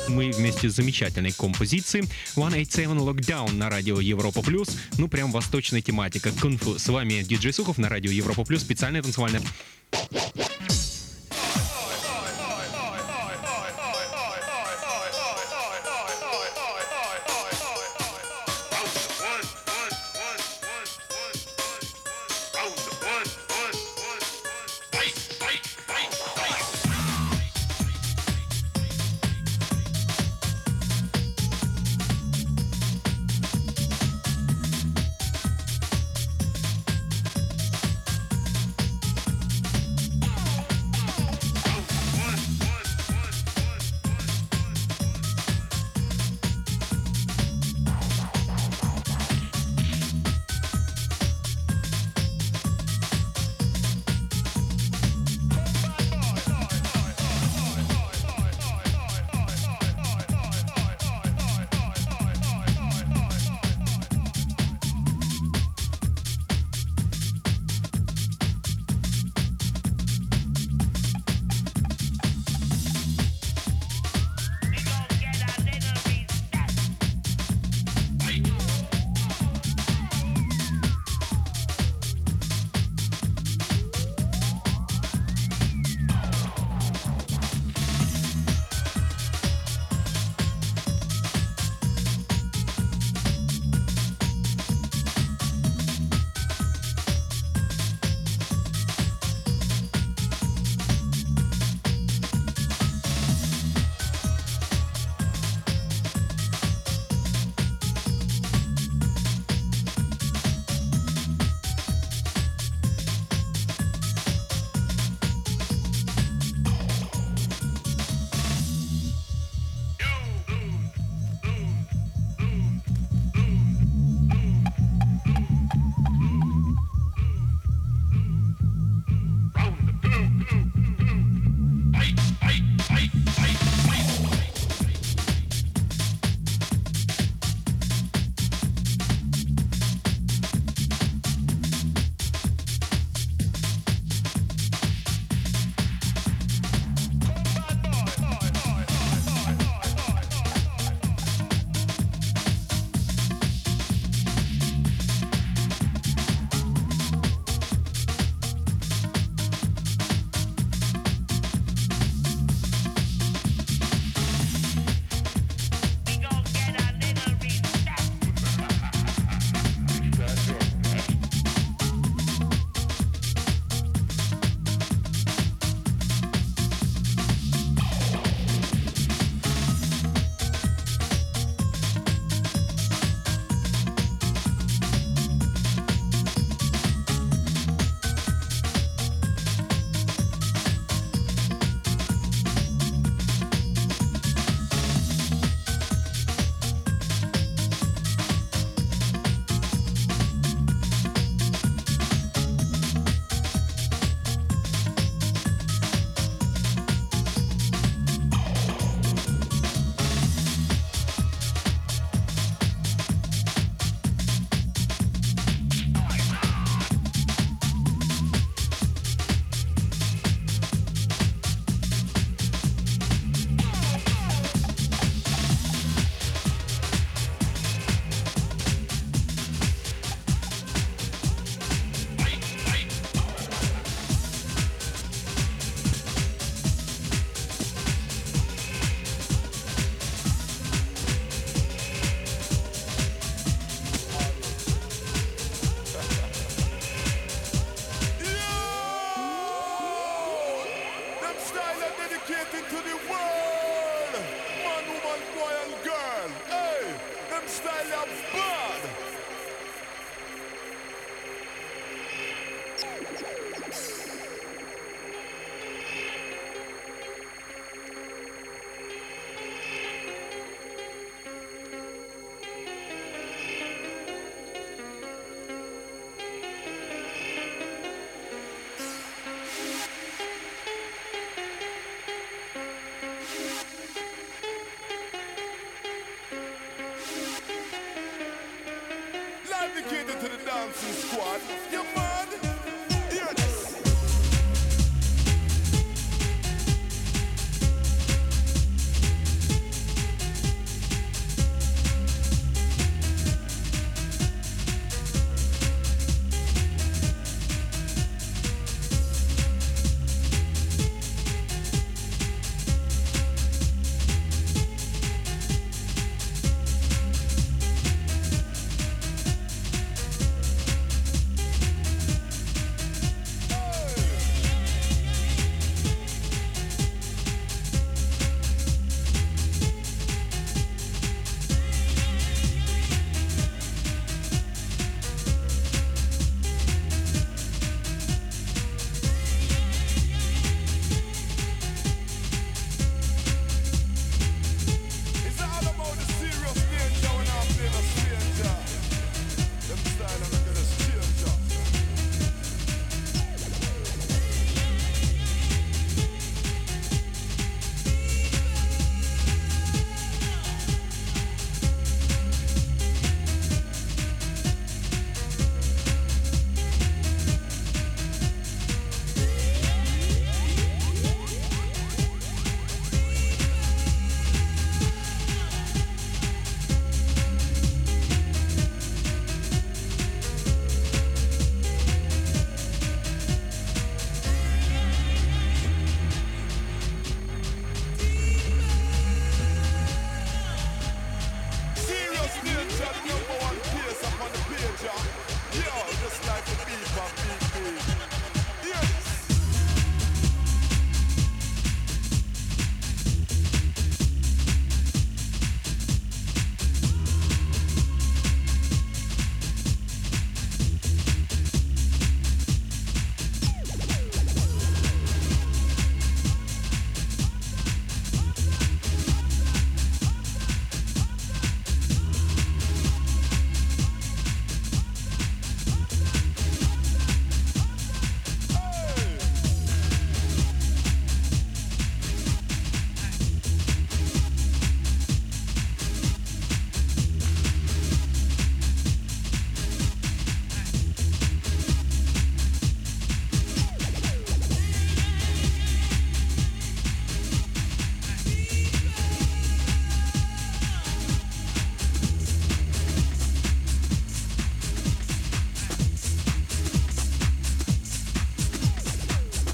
мы вместе с замечательной композицией 187 Lockdown на радио Европа Плюс. Ну, прям восточная тематика. Кунг-фу. С вами диджей Сухов на радио Европа Плюс. Специальная танцевальная... Dedicated to the dancing squad. You mad? Hear this.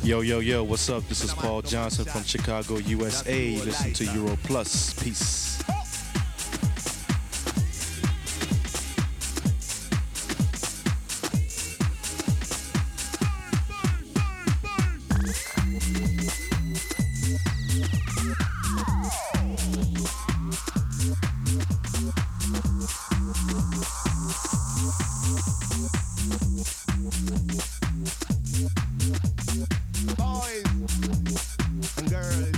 Yo, yo, yo, what's up? This is Paul Johnson from Chicago, USA. Listen to Euro Plus. Peace. Boys and girls,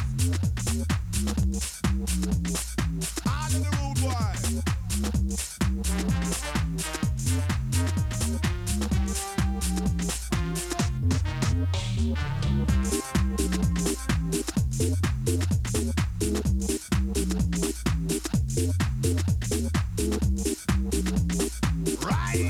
all of the rude boys. Right.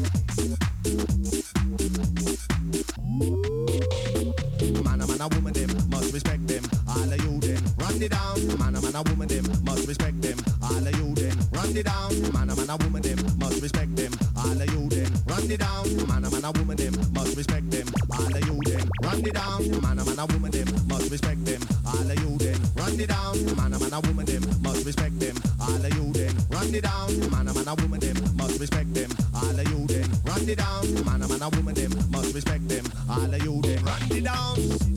Man a woman them must respect them. All of you then run it down. Man a woman them must respect them. All of you then run it down. Man a woman them must respect them. All of you then run it down. Man a woman them must respect them. All of you then run it down. Man a woman them must respect them. All of you then run it down. Man a woman them must respect them. All of you then run it down. Man a woman them must respect them. All of you then run it down. Man a woman them must respect them. All of you then run it down.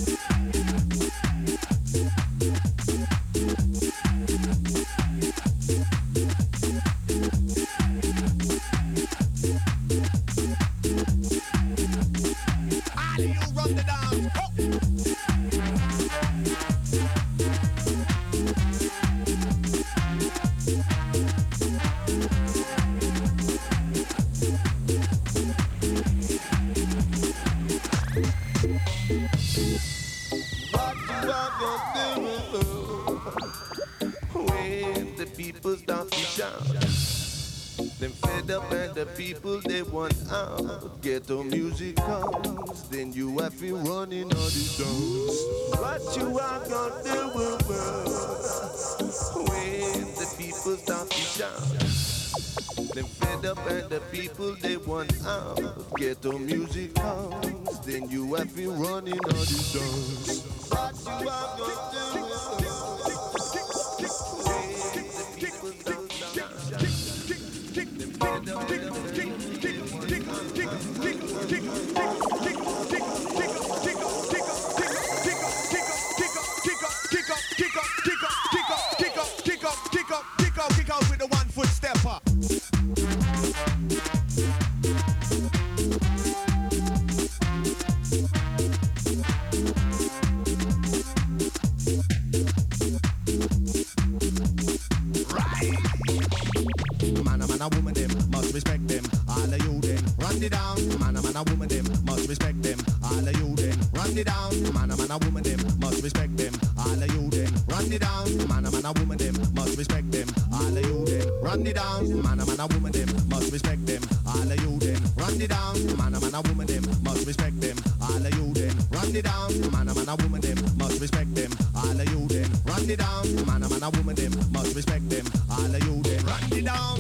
All of you run the dance. Oh. What you are gonna do when the people start to shout? Them fed up and the people they want out. Ghetto music comes, then you have to running on the dance. What you are gonna do when the people start to shout? Them fed up and the people they want out. Ghetto music comes, then you have to running on the dance. What you are gonna do when the people start to shout? Them fed up and the people they want kick out with the 1 foot stepper. Man a woman them must respect them. All of you then run it down. Man a woman them must respect them. All of you then run it down. Man a woman them must respect them. All of you then run it down. Man a woman them must respect them. All of you then run it down. Man a woman them must respect them. All of you then run it down. Man a woman them must respect them. All of you then run it down. Man a woman them must respect them. All of you then run it down. Man a woman them must respect them. All of you then run it down.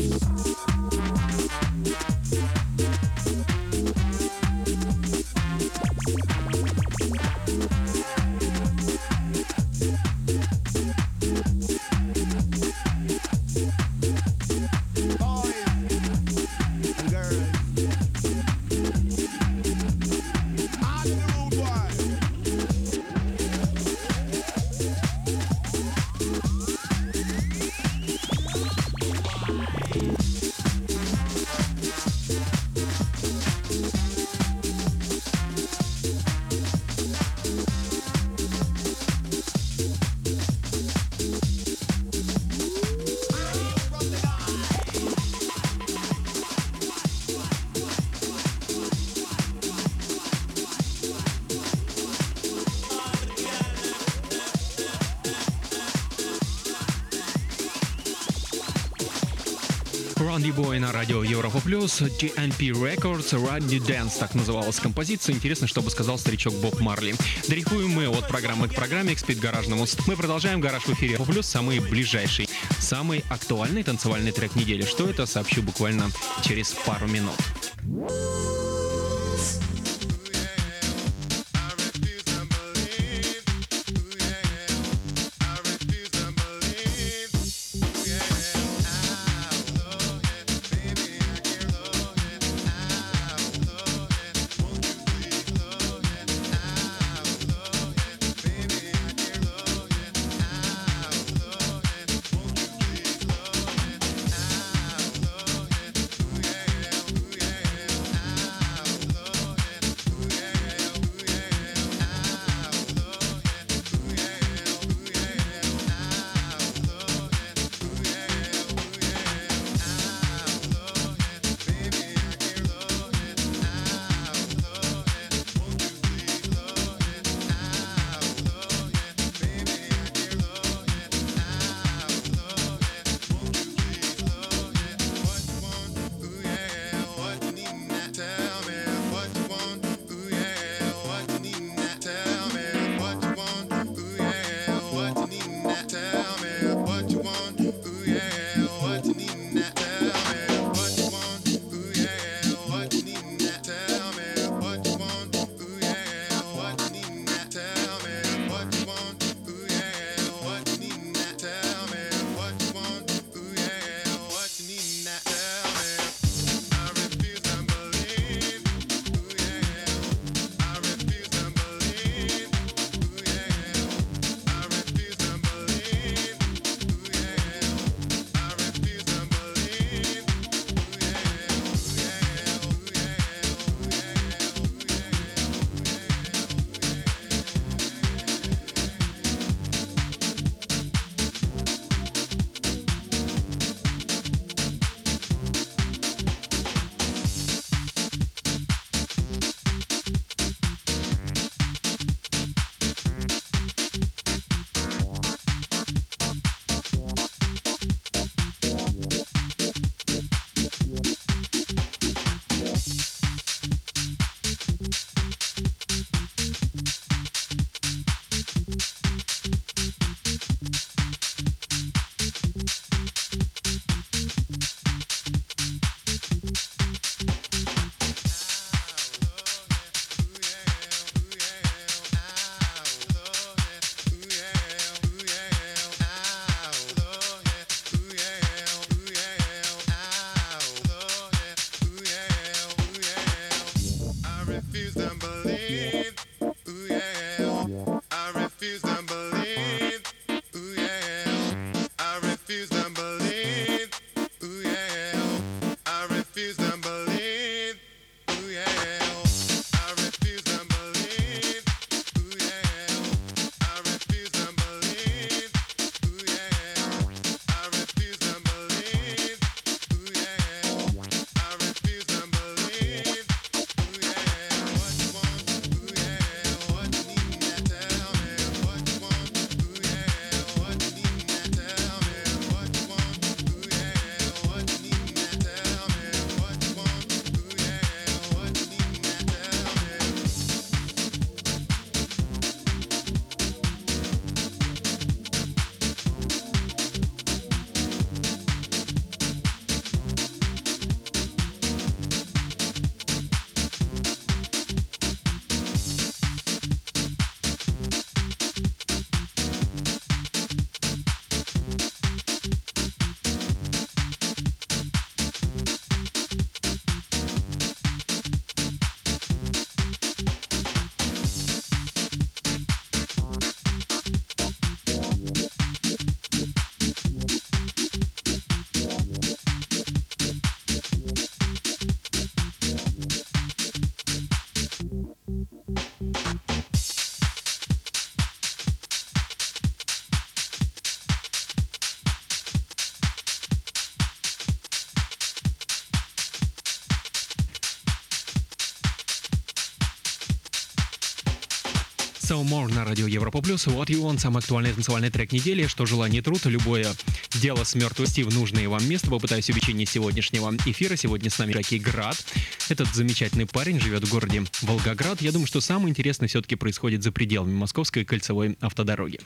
Randy Boy на радио Европа Плюс, GNP Records, Run New Dance, так называлась композиция. Интересно, что бы сказал старичок Боб Марли. Дрейфуем мы от программы к программе, к спид-гаражному. Мы продолжаем гараж в эфире Европа Плюс, самый ближайший, самый актуальный танцевальный трек недели. Что это, сообщу буквально через пару минут. I refuse to believe. Ooh yeah, I refuse to believe. Ooh yeah, I refuse to believe. Ooh yeah, I refuse to believe. Ooh yeah, I refuse to believe. Ooh yeah, I refuse to believe. Ooh yeah, I refuse to believe. Ooh yeah, I refuse to believe. Ooh yeah, what you want? Ooh yeah, what you need me to tell me? What you want? Ooh yeah, what you need me to tell me? What you want? Ooh yeah, what you need me to tell me? What you want? Ooh yeah, what you need me to tell me? So More на радио Европа Плюс. What You Want, самый актуальный танцевальный трек недели. Что желание труд, любое дело с мертвости в нужное вам место. Попытаюсь увлечение сегодняшнего эфира. Сегодня с нами Джеки Град. Этот замечательный парень живет в городе Волгоград. Я думаю, что самое интересное все-таки происходит за пределами Московской кольцевой автодороги.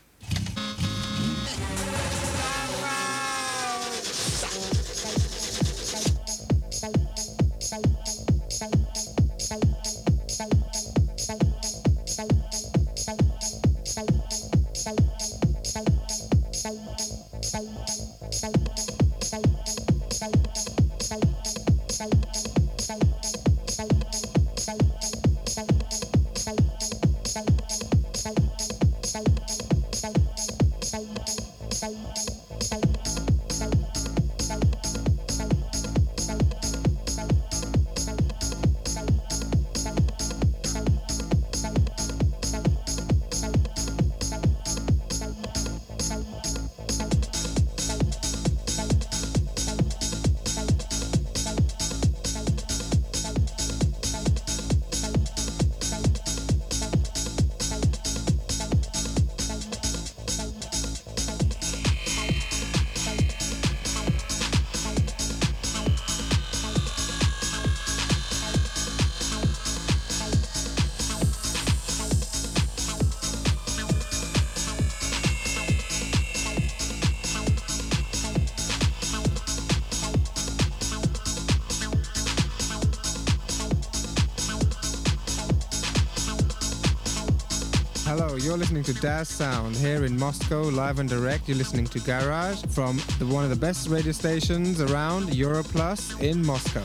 Hello, you're listening to Daz Sound here in Moscow, live and direct. You're listening to Garage from one of the best radio stations around, Europlus in Moscow.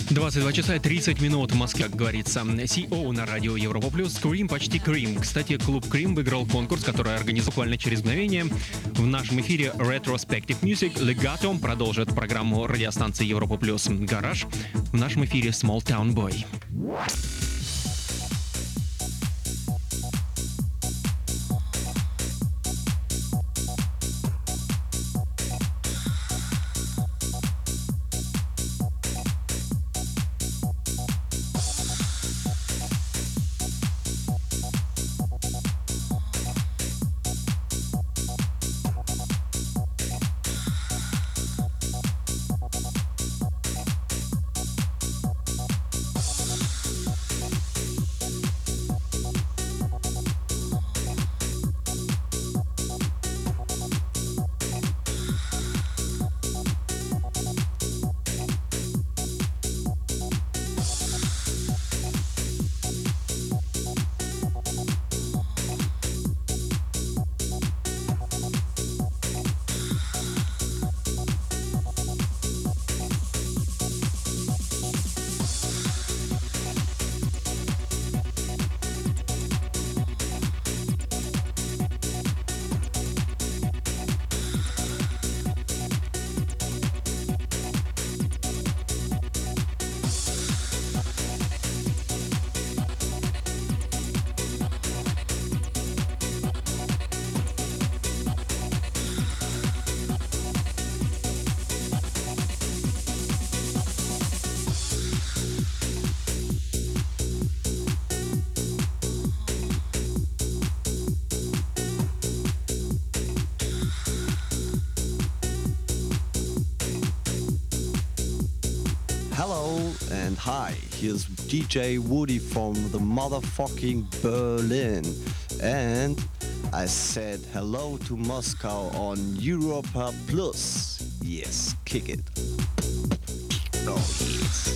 22 часа 30 минут в Москве, как говорится. CEO на радио Европа Плюс. Cream, почти Cream. Кстати, клуб Cream выиграл конкурс, который организован буквально через мгновение. В нашем эфире Retrospective Music. Legato продолжит программу радиостанции Европа Плюс «Гараж». В нашем эфире Small Town Boy. Hello and hi, here's DJ Woody from the motherfucking Berlin. And I said hello to Moscow on Europa Plus. Yes, kick it. No hits.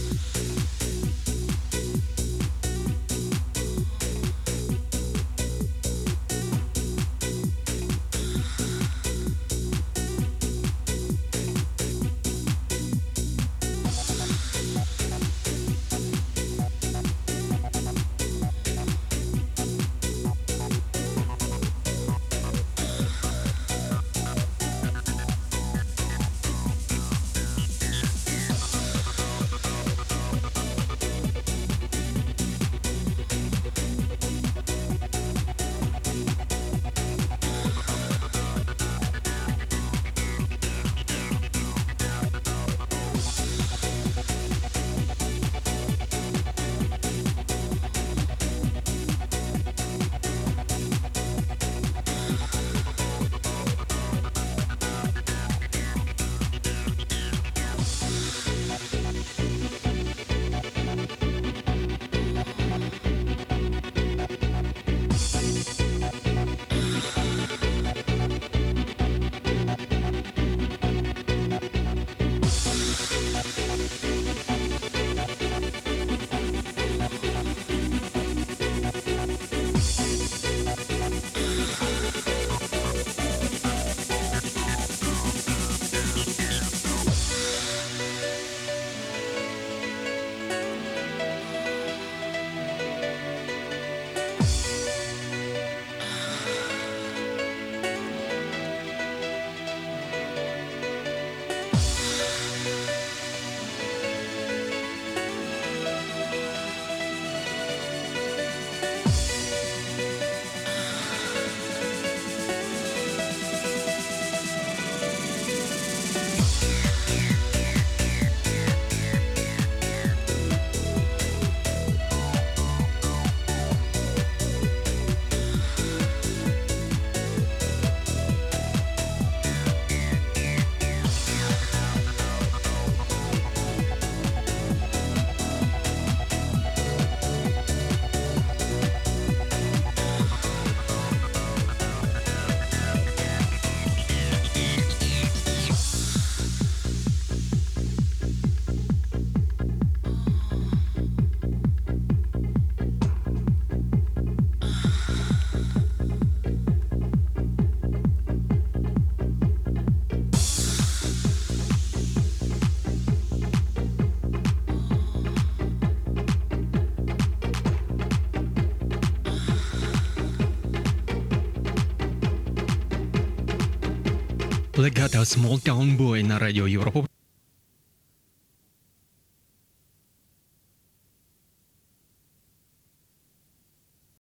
Legato Small Town Boy на радио Европа